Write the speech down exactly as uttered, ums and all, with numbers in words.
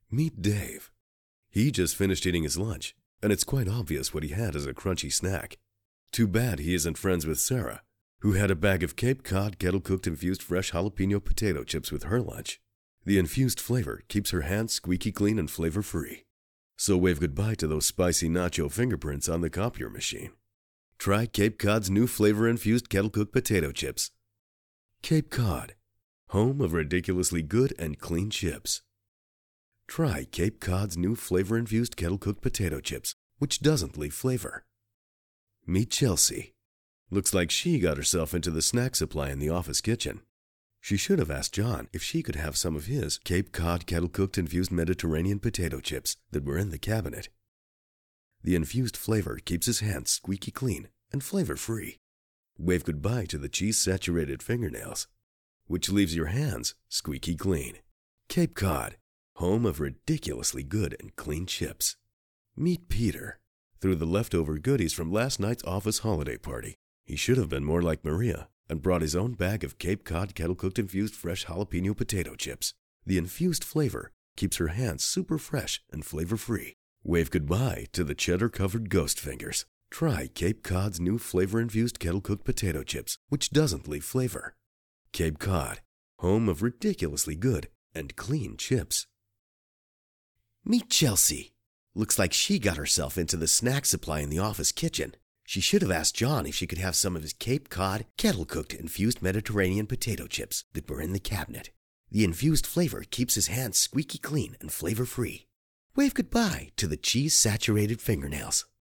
Meet Dave. He just finished eating his lunch, and it's quite obvious what he had as a crunchy snack. Too bad he isn't friends with Sarah, who had a bag of Cape Cod kettle-cooked infused fresh jalapeno potato chips with her lunch. The infused flavor keeps her hands squeaky clean and flavor-free. So wave goodbye to those spicy nacho fingerprints on the copier machine. Try Cape Cod's new flavor-infused kettle-cooked potato chips. Cape Cod, home of ridiculously good and clean chips. Try Cape Cod's new flavor-infused kettle-cooked potato chips, which doesn't leave flavor. Meet Chelsea. Looks like she got herself into the snack supply in the office kitchen. She should have asked John if she could have some of his Cape Cod kettle-cooked infused Mediterranean potato chips that were in the cabinet. The infused flavor keeps his hands squeaky clean and flavor-free. Wave goodbye to the cheese-saturated fingernails, which leaves your hands squeaky clean. Cape Cod, home of ridiculously good and clean chips. Meet Peter. Through the leftover goodies from last night's office holiday party, he should have been more like Maria and brought his own bag of Cape Cod kettle-cooked infused fresh jalapeno potato chips. The infused flavor keeps her hands super fresh and flavor-free. Wave goodbye to the cheddar-covered ghost fingers. Try Cape Cod's new flavor-infused kettle-cooked potato chips, which doesn't leave flavor. Cape Cod, home of ridiculously good and clean chips. Meet Chelsea. Looks like she got herself into the snack supply in the office kitchen. She should have asked John if she could have some of his Cape Cod kettle-cooked infused Mediterranean potato chips that were in the cabinet. The infused flavor keeps his hands squeaky clean and flavor-free. Wave goodbye to the cheese-saturated fingernails,